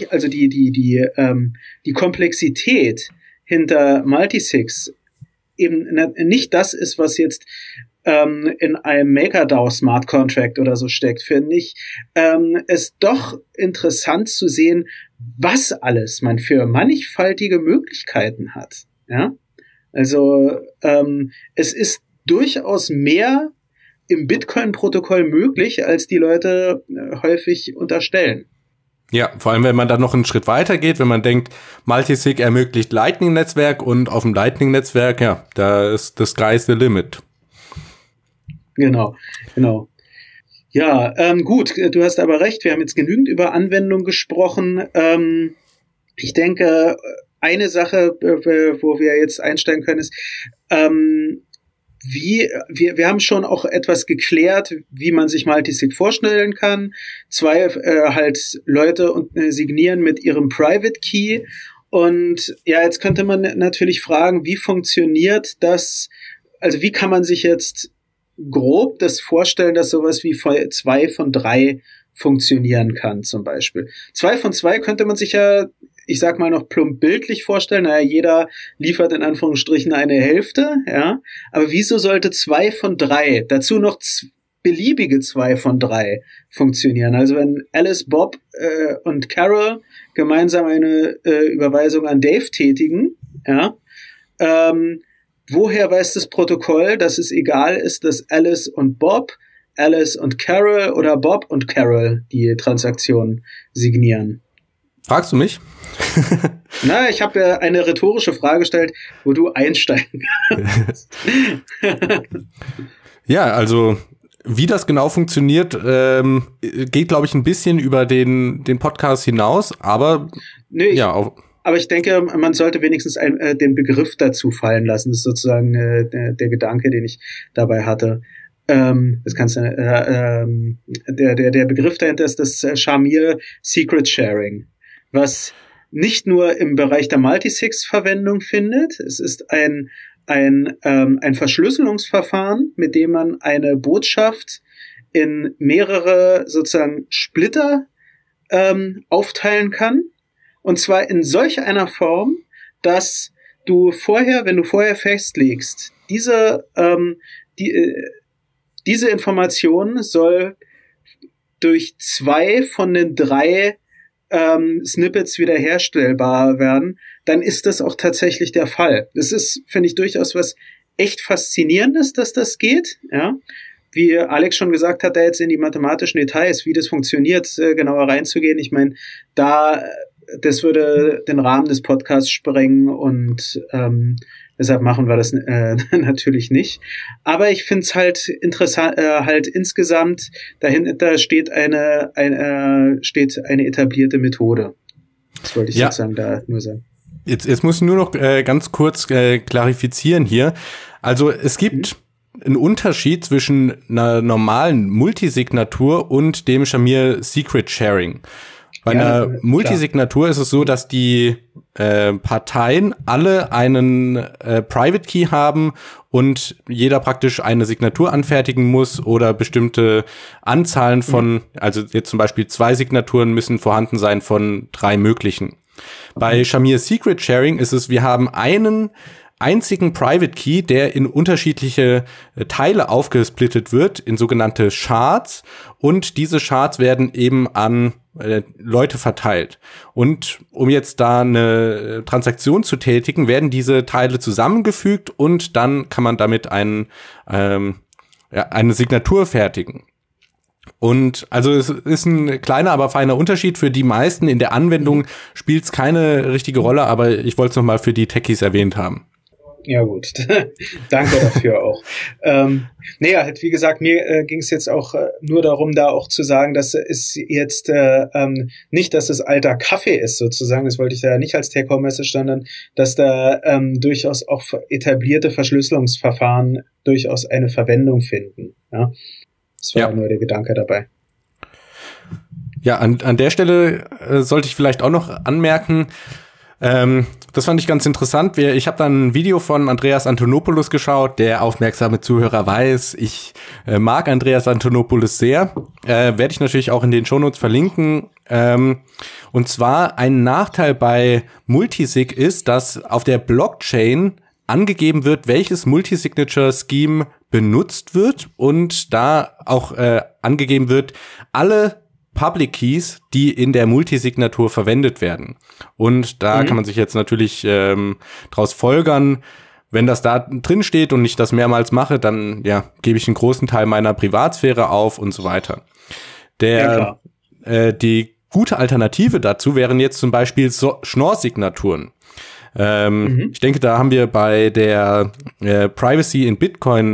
Komplexität hinter Multisigs eben nicht das ist, was jetzt in einem MakerDAO Smart Contract oder so steckt, finde ich es doch interessant zu sehen, was alles man für mannigfaltige Möglichkeiten hat. Ja? Also es ist durchaus mehr im Bitcoin-Protokoll möglich, als die Leute häufig unterstellen. Ja, vor allem, wenn man dann noch einen Schritt weiter geht, wenn man denkt, Multisig ermöglicht Lightning-Netzwerk und auf dem Lightning-Netzwerk, ja, da ist the sky's the limit. Genau. Ja, gut, du hast aber recht, wir haben jetzt genügend über Anwendung gesprochen. Ich denke, eine Sache, wo wir jetzt einsteigen können, ist, wir haben schon auch etwas geklärt, wie man sich Multisig vorstellen kann. Zwei halt Leute signieren mit ihrem Private Key. Und ja, jetzt könnte man natürlich fragen, wie funktioniert das? Also wie kann man sich jetzt grob das vorstellen, dass sowas wie 2 von 3 funktionieren kann zum Beispiel? 2 von 2 könnte man sich ja, ich sag mal, noch plump bildlich vorstellen. Naja, jeder liefert in Anführungsstrichen eine Hälfte, ja. Aber wieso sollte 2 von 3, dazu noch beliebige 2 von 3 funktionieren? Also wenn Alice, Bob und Carol gemeinsam eine Überweisung an Dave tätigen, ja, woher weiß das Protokoll, dass es egal ist, dass Alice und Bob, Alice und Carol oder Bob und Carol die Transaktion signieren? Fragst du mich? Na, ich habe ja eine rhetorische Frage gestellt, wo du einsteigen kannst. Ja, also wie das genau funktioniert, geht, glaube ich, ein bisschen über den Podcast hinaus, aber aber ich denke, man sollte wenigstens den Begriff dazu fallen lassen. Das ist sozusagen der Gedanke, den ich dabei hatte. Das kannst du, der Begriff dahinter ist das Shamir Secret Sharing, was nicht nur im Bereich der Multisigs Verwendung findet. Es ist ein Verschlüsselungsverfahren, mit dem man eine Botschaft in mehrere sozusagen Splitter aufteilen kann. Und zwar in solch einer Form, dass du wenn du vorher festlegst, diese Information soll durch 2 von den 3 Snippets wiederherstellbar werden, dann ist das auch tatsächlich der Fall. Das ist, finde ich, durchaus was echt Faszinierendes, dass das geht, ja. Wie Alex schon gesagt hat, da jetzt in die mathematischen Details, wie das funktioniert, genauer reinzugehen. Ich meine, das würde den Rahmen des Podcasts sprengen und deshalb machen wir das natürlich nicht. Aber ich finde es halt interessant, halt insgesamt dahinter steht eine etablierte Methode. Das wollte ich sozusagen da nur sagen. Jetzt muss ich nur noch ganz kurz klarifizieren hier. Also es gibt einen Unterschied zwischen einer normalen Multisignatur und dem Shamir Secret Sharing. Bei einer Multisignatur ist es so, dass die Parteien alle einen Private Key haben und jeder praktisch eine Signatur anfertigen muss oder bestimmte Anzahlen von, also jetzt zum Beispiel 2 Signaturen müssen vorhanden sein von 3 möglichen. Bei Shamir Secret Sharing ist es, wir haben einen einzigen Private Key, der in unterschiedliche Teile aufgesplittet wird, in sogenannte Shards. Und diese Shards werden eben an Leute verteilt. Und um jetzt da eine Transaktion zu tätigen, werden diese Teile zusammengefügt und dann kann man damit eine Signatur fertigen. Und also es ist ein kleiner, aber feiner Unterschied. Für die meisten in der Anwendung spielt es keine richtige Rolle, aber ich wollte es nochmal für die Techies erwähnt haben. Ja gut, danke dafür auch. Halt wie gesagt, mir ging es jetzt auch nur darum, da auch zu sagen, dass es jetzt nicht, dass es alter Kaffee ist sozusagen, das wollte ich da nicht als Take-Home-Message, sondern dass da durchaus auch etablierte Verschlüsselungsverfahren durchaus eine Verwendung finden. Ja? Das war nur der Gedanke dabei. Ja, an der Stelle sollte ich vielleicht auch noch anmerken, das fand ich ganz interessant. Ich habe dann ein Video von Andreas Antonopoulos geschaut. Der aufmerksame Zuhörer weiß, ich mag Andreas Antonopoulos sehr. Werde ich natürlich auch in den Shownotes verlinken. Und zwar ein Nachteil bei Multisig ist, dass auf der Blockchain angegeben wird, welches Multisignature-Scheme benutzt wird und da auch angegeben wird, alle Public Keys, die in der Multisignatur verwendet werden. Und da kann man sich jetzt natürlich draus folgern, wenn das da drin steht und ich das mehrmals mache, dann gebe ich einen großen Teil meiner Privatsphäre auf und so weiter. Die gute Alternative dazu wären jetzt zum Beispiel Schnorr-Signaturen. Ich denke, da haben wir bei der Privacy in Bitcoin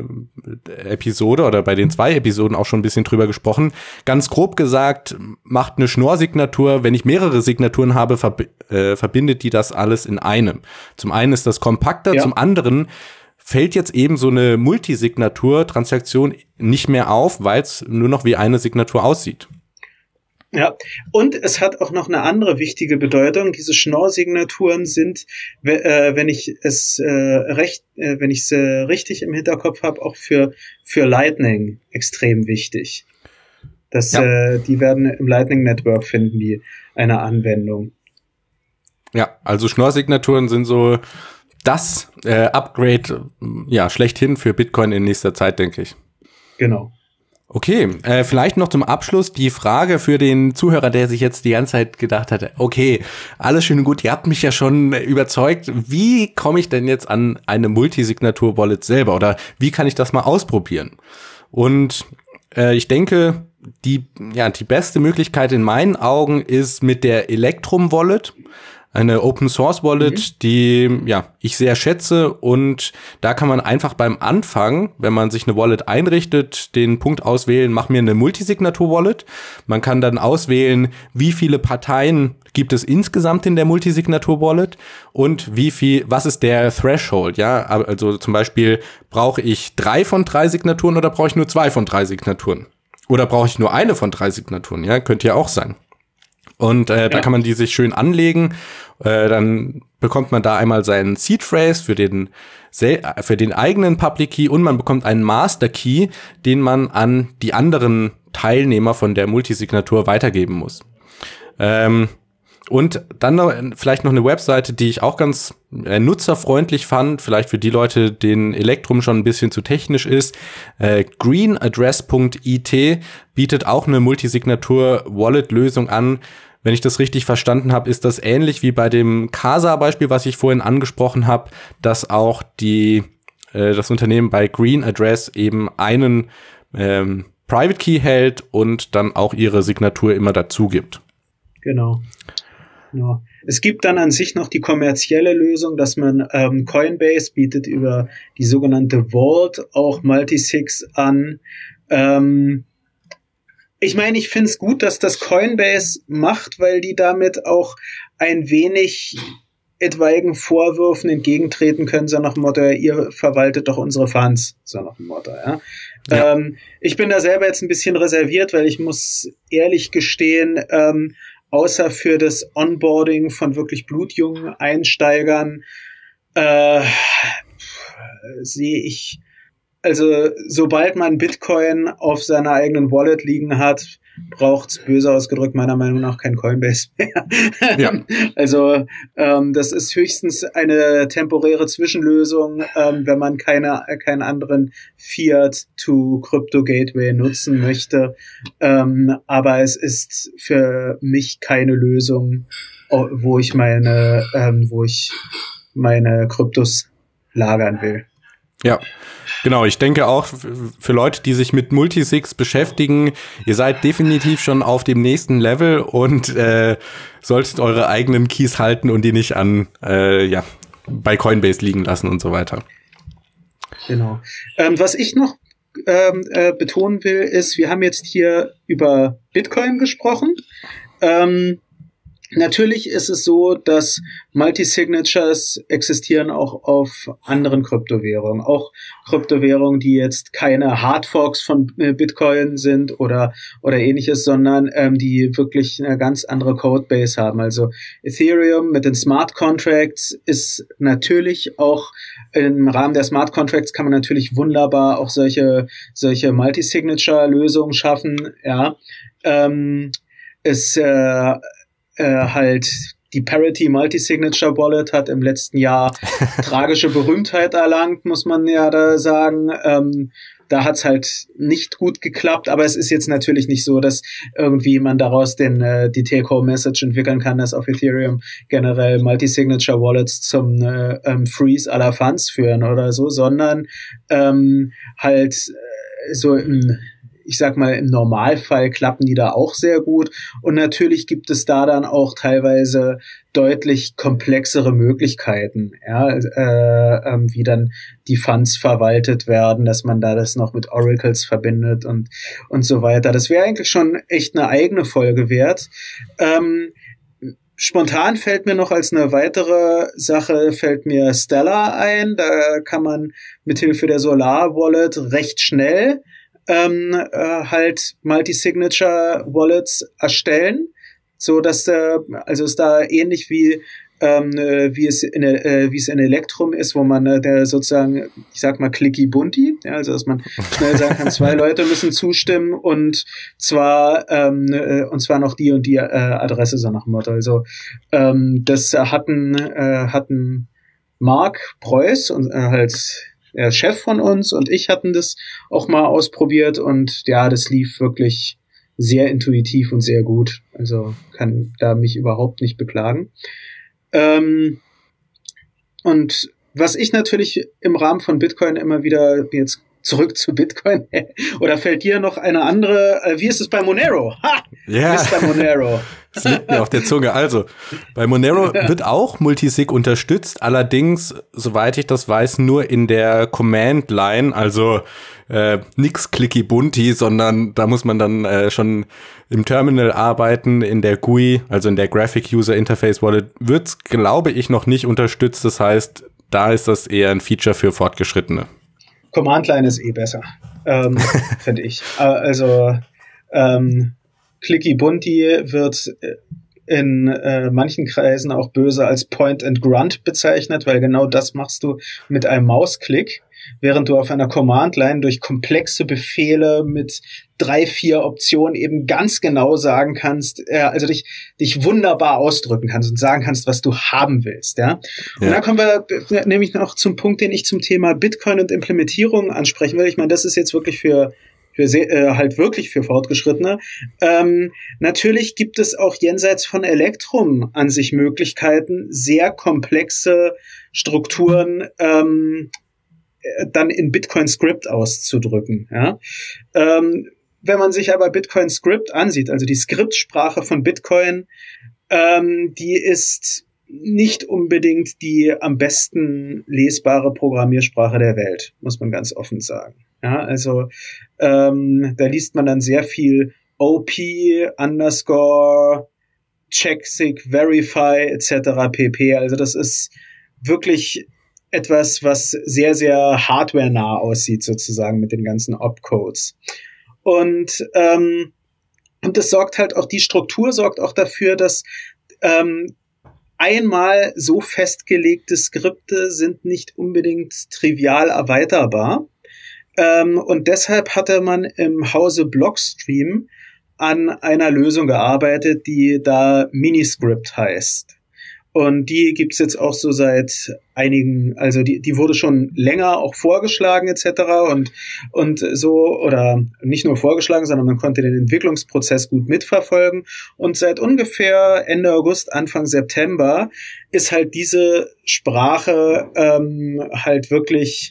Episode oder bei den 2 Episoden auch schon ein bisschen drüber gesprochen. Ganz grob gesagt, macht eine Schnorr-Signatur, wenn ich mehrere Signaturen habe, verbindet die das alles in einem. Zum einen ist das kompakter, zum anderen fällt jetzt eben so eine Multisignatur-Transaktion nicht mehr auf, weil es nur noch wie eine Signatur aussieht. Ja, und es hat auch noch eine andere wichtige Bedeutung. Diese Schnorr-Signaturen sind, wenn ich es richtig im Hinterkopf habe, auch für Lightning extrem wichtig. Die werden im Lightning Network finden, die eine Anwendung. Ja, also Schnorr-Signaturen sind so das Upgrade schlechthin für Bitcoin in nächster Zeit, denke ich. Genau. Okay, vielleicht noch zum Abschluss die Frage für den Zuhörer, der sich jetzt die ganze Zeit gedacht hat, okay, alles schön und gut, ihr habt mich ja schon überzeugt, wie komme ich denn jetzt an eine Multisignatur-Wallet selber oder wie kann ich das mal ausprobieren? Und ich denke, die beste Möglichkeit in meinen Augen ist mit der Electrum-Wallet, eine Open-Source-Wallet, die ich sehr schätze, und da kann man einfach beim Anfang, wenn man sich eine Wallet einrichtet, den Punkt auswählen, mach mir eine Multisignatur-Wallet. Man kann dann auswählen, wie viele Parteien gibt es insgesamt in der Multisignatur-Wallet und was ist der Threshold, also zum Beispiel, brauche ich 3 von 3 Signaturen oder brauche ich nur 2 von 3 Signaturen? Oder brauche ich nur eine von 3 Signaturen? Könnte ja auch sein. Und da kann man die sich schön anlegen. Dann bekommt man da einmal seinen Seed Phrase für den eigenen Public Key und man bekommt einen Master Key, den man an die anderen Teilnehmer von der Multisignatur weitergeben muss. Und dann vielleicht noch eine Webseite, die ich auch ganz nutzerfreundlich fand, vielleicht für die Leute, denen Electrum schon ein bisschen zu technisch ist. greenaddress.it bietet auch eine Multisignatur-Wallet-Lösung an. Wenn ich das richtig verstanden habe, ist das ähnlich wie bei dem Casa-Beispiel, was ich vorhin angesprochen habe, dass auch das Unternehmen bei Green Address eben einen Private Key hält und dann auch ihre Signatur immer dazu gibt. Genau. Ja. Es gibt dann an sich noch die kommerzielle Lösung, dass man Coinbase bietet über die sogenannte Vault auch Multisigs an. Ich meine, ich finde es gut, dass das Coinbase macht, weil die damit auch ein wenig etwaigen Vorwürfen entgegentreten können, so nach dem Motto, ihr verwaltet doch unsere Funds, so nach dem Motto, ja. Ich bin da selber jetzt ein bisschen reserviert, weil ich muss ehrlich gestehen, außer für das Onboarding von wirklich blutjungen Einsteigern sehe ich, also sobald man Bitcoin auf seiner eigenen Wallet liegen hat, braucht's böse ausgedrückt meiner Meinung nach kein Coinbase mehr. Ja. Also das ist höchstens eine temporäre Zwischenlösung, wenn man keinen anderen Fiat-to-Crypto-Gateway nutzen möchte. Aber es ist für mich keine Lösung, wo ich meine Kryptos lagern will. Ja, genau. Ich denke auch für Leute, die sich mit Multisigs beschäftigen, ihr seid definitiv schon auf dem nächsten Level und solltet eure eigenen Keys halten und die nicht bei Coinbase liegen lassen und so weiter. Genau. Was ich noch betonen will, ist, wir haben jetzt hier über Bitcoin gesprochen. Natürlich ist es so, dass Multisignatures existieren auch auf anderen Kryptowährungen. Auch Kryptowährungen, die jetzt keine Hardforks von Bitcoin sind oder ähnliches, sondern die wirklich eine ganz andere Codebase haben. Also Ethereum mit den Smart Contracts ist natürlich auch im Rahmen der Smart Contracts kann man natürlich wunderbar auch solche Multisignature-Lösungen schaffen. Ja, halt die Parity Multisignature Wallet hat im letzten Jahr tragische Berühmtheit erlangt, muss man ja da sagen. Da hat's halt nicht gut geklappt, aber es ist jetzt natürlich nicht so, dass irgendwie man daraus die Take-Home-Message entwickeln kann, dass auf Ethereum generell Multisignature Wallets zum Freeze aller Funds führen oder so, sondern halt so ich sag mal, im Normalfall klappen die da auch sehr gut. Und natürlich gibt es da dann auch teilweise deutlich komplexere Möglichkeiten, ja, wie dann die Funds verwaltet werden, dass man da das noch mit Oracles verbindet und so weiter. Das wäre eigentlich schon echt eine eigene Folge wert. Spontan fällt mir noch als eine weitere Sache Stellar ein. Da kann man mithilfe der Solar Wallet recht schnell halt Multi-Signature Wallets erstellen, so dass also ist da ähnlich wie es in Electrum ist, wo man der sozusagen, ich sag mal clicky bunti, ja, also dass man schnell sagen kann, 2 Leute müssen zustimmen und zwar noch die und die Adresse, so nach dem Motto. Also das hatten Mark Preuß und halt der Chef von uns und ich hatten das auch mal ausprobiert und ja, das lief wirklich sehr intuitiv und sehr gut. Also kann da mich überhaupt nicht beklagen. Und was ich natürlich im Rahmen von Bitcoin immer wieder jetzt zurück zu Bitcoin oder fällt dir noch eine andere, wie ist es bei Monero? Ha! Ja. Mr. Monero. Das liegt mir auf der Zunge. Also, bei Monero wird auch Multisig unterstützt, allerdings, soweit ich das weiß, nur in der Command-Line, also nix clicky bunti, sondern da muss man dann schon im Terminal arbeiten, in der GUI, also in der Graphic User Interface Wallet, wird's, glaube ich, noch nicht unterstützt. Das heißt, da ist das eher ein Feature für Fortgeschrittene. Command-Line ist besser, finde ich. Also, Clicky Bunti wird in manchen Kreisen auch böse als Point and Grunt bezeichnet, weil genau das machst du mit einem Mausklick, während du auf einer Command-Line durch komplexe Befehle mit 3-4 Optionen eben ganz genau sagen kannst, also dich wunderbar ausdrücken kannst und sagen kannst, was du haben willst, ja. Und dann kommen wir nämlich noch zum Punkt, den ich zum Thema Bitcoin und Implementierung ansprechen will. Ich meine, das ist jetzt wirklich halt wirklich für Fortgeschrittene. Natürlich gibt es auch jenseits von Electrum an sich Möglichkeiten, sehr komplexe Strukturen dann in Bitcoin Script auszudrücken. Ja? Wenn man sich aber Bitcoin Script ansieht, also die Skriptsprache von Bitcoin, die ist nicht unbedingt die am besten lesbare Programmiersprache der Welt, muss man ganz offen sagen. Ja, also da liest man dann sehr viel OP, _, Verify etc. pp. Also das ist wirklich etwas, was sehr, sehr hardware-nah aussieht sozusagen mit den ganzen Opcodes. Und das sorgt halt auch, die Struktur sorgt auch dafür, dass einmal so festgelegte Skripte sind nicht unbedingt trivial erweiterbar. Und deshalb hatte man im Hause Blockstream an einer Lösung gearbeitet, die da Miniscript heißt. Und die gibt's jetzt auch so seit einigen, also die wurde schon länger auch vorgeschlagen etc. und so, oder nicht nur vorgeschlagen, sondern man konnte den Entwicklungsprozess gut mitverfolgen. Und seit ungefähr Ende August, Anfang September ist halt diese Sprache halt wirklich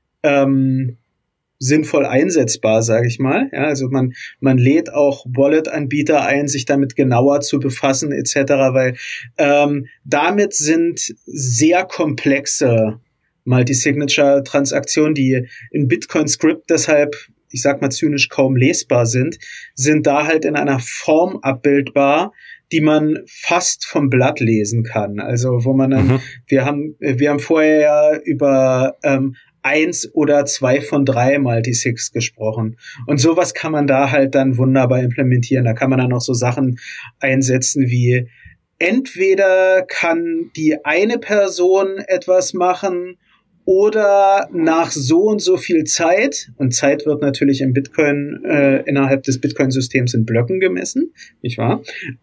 sinnvoll einsetzbar, sage ich mal. Ja, also man lädt auch Wallet-Anbieter ein, sich damit genauer zu befassen etc., weil damit sind sehr komplexe Multi-Signature-Transaktionen, die in Bitcoin-Script deshalb, ich sag mal zynisch, kaum lesbar sind da halt in einer Form abbildbar, die man fast vom Blatt lesen kann. Also wo man dann, wir haben vorher ja über 1 oder 2 von 3 Multisigs gesprochen. Und sowas kann man da halt dann wunderbar implementieren. Da kann man dann auch so Sachen einsetzen wie, entweder kann die eine Person etwas machen oder nach so und so viel Zeit, und Zeit wird natürlich im Bitcoin, innerhalb des Bitcoin-Systems in Blöcken gemessen, nicht wahr?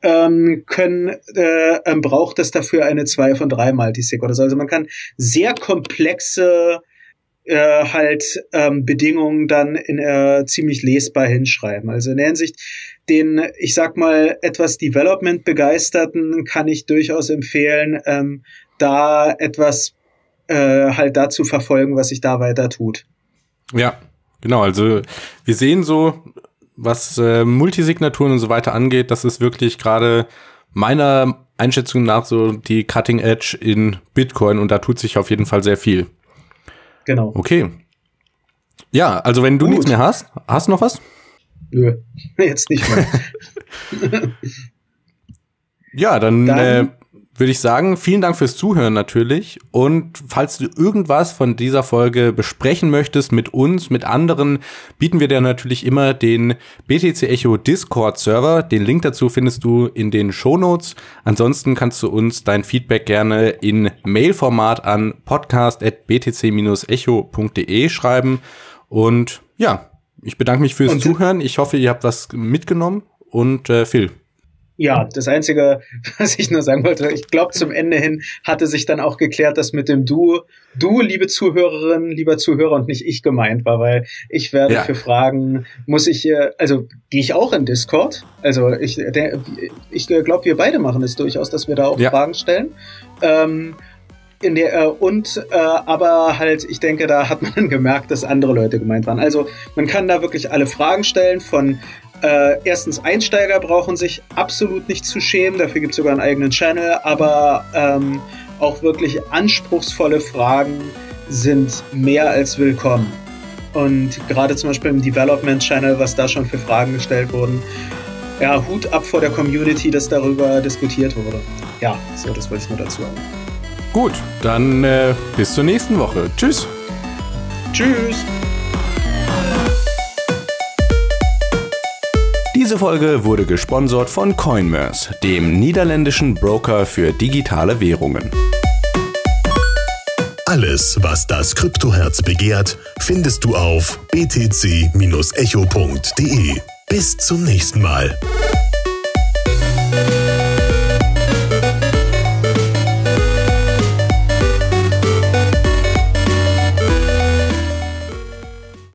Braucht es dafür eine 2 von 3 Multisig oder so. Also man kann sehr komplexe Bedingungen dann ziemlich lesbar hinschreiben. Also in der Hinsicht, den, ich sag mal, etwas Development-Begeisterten kann ich durchaus empfehlen, da etwas halt dazu verfolgen, was sich da weiter tut. Ja, genau. Also wir sehen so, was Multisignaturen und so weiter angeht, das ist wirklich gerade meiner Einschätzung nach so die Cutting Edge in Bitcoin, und da tut sich auf jeden Fall sehr viel. Genau. Okay. Ja, also wenn du nichts mehr hast du noch was? Nö, jetzt nicht mehr. Ja, dann würde ich sagen, vielen Dank fürs Zuhören natürlich. Und falls du irgendwas von dieser Folge besprechen möchtest mit uns, mit anderen, bieten wir dir natürlich immer den BTC Echo Discord-Server. Den Link dazu findest du in den Shownotes. Ansonsten kannst du uns dein Feedback gerne in Mailformat an podcast@btc-echo.de schreiben. Und ja, ich bedanke mich fürs Zuhören. Ich hoffe, ihr habt was mitgenommen. Und Phil. Ja, das Einzige, was ich nur sagen wollte, ich glaube, zum Ende hin hatte sich dann auch geklärt, dass mit dem Du, liebe Zuhörerin, lieber Zuhörer, und nicht ich gemeint war, weil ich werde für Fragen, gehe ich auch in Discord? Also ich glaube, wir beide machen es durchaus, dass wir da auch Fragen stellen. Aber halt, ich denke, da hat man gemerkt, dass andere Leute gemeint waren. Also man kann da wirklich alle Fragen stellen von erstens, Einsteiger brauchen sich absolut nicht zu schämen, dafür gibt es sogar einen eigenen Channel, aber auch wirklich anspruchsvolle Fragen sind mehr als willkommen. Und gerade zum Beispiel im Development Channel, was da schon für Fragen gestellt wurden, ja, Hut ab vor der Community, dass darüber diskutiert wurde. Ja, so, das wollte ich nur dazu haben. Gut, dann bis zur nächsten Woche. Tschüss. Tschüss. Diese Folge wurde gesponsert von Coinmerse, dem niederländischen Broker für digitale Währungen. Alles, was das Kryptoherz begehrt, findest du auf btc-echo.de. Bis zum nächsten Mal.